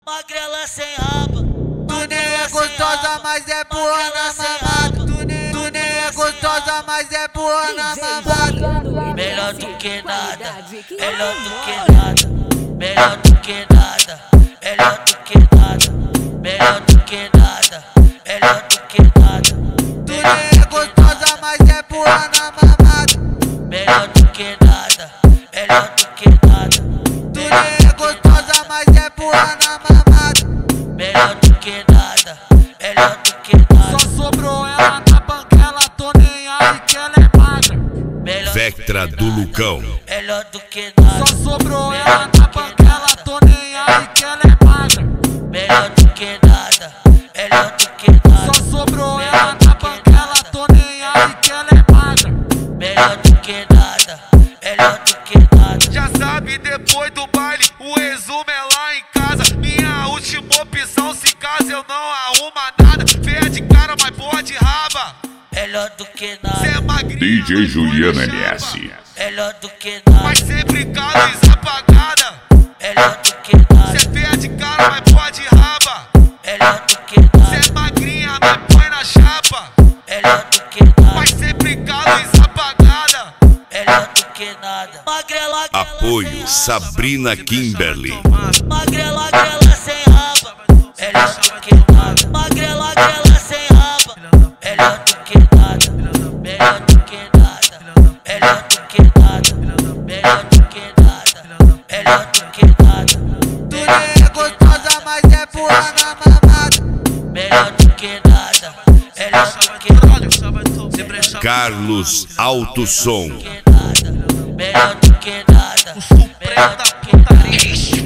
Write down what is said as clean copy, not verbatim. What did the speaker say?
Magrela sem raba. Tu nem é gostosa, mas é boa na mamada. Tu nem é gostosa, mas é boa na mamada. Melhor do que nada, melhor do que nada, melhor do que nada, melhor do que nada, melhor do que nada, melhor do que nada. Tu nem é gostosa, mas é boa na mamada. Melhor do que nada, melhor do que nada. Tu nem é gostosa, mas é boa na mamada. Melhor do que nada, melhor do que nada. Só sobrou ela na banquela, tô nem aí que ela é magra. Melhor Vectra do Lucão. melhor do que nada. Só sobrou ela na banquela, tô nem aí que ela é magra. Melhor do que nada, melhor do que nada. Só sobrou ela na banquela, tô nem aí que ela é magra. Melhor do que nada, melhor do que nada. Já sabe, depois do baile, o resumo é lá em casa. Minha última opção, se caso eu não arruma nada. Feia de cara, mas boa de raba. Melhor do que Cê nada, é magrinha, DJ mas Juliano põe na MS. chapa. melhor do que nada, Mas sempre com a luz apagada. melhor do que nada, Cê é feia de cara, mas boa de raba. melhor do que Cê nada, é magrinha, mas põe na chapa. melhor do que nada, Mas sempre com a luz apagada. melhor do que nada. Magrela, Apoio Sabrina Kimberly. magrela, sem raba. Melhor do que nada. Magrela, sem raba. Melhor do que nada. Melhor do que nada. Melhor do que nada. Melhor do que nada. Melhor do que nada. Tu nem é gostosa, mas é boa na mamada. Melhor do que nada. Melhor do que nada. Carlos Alto Som. Melhor do que nada. Melhor do que nada.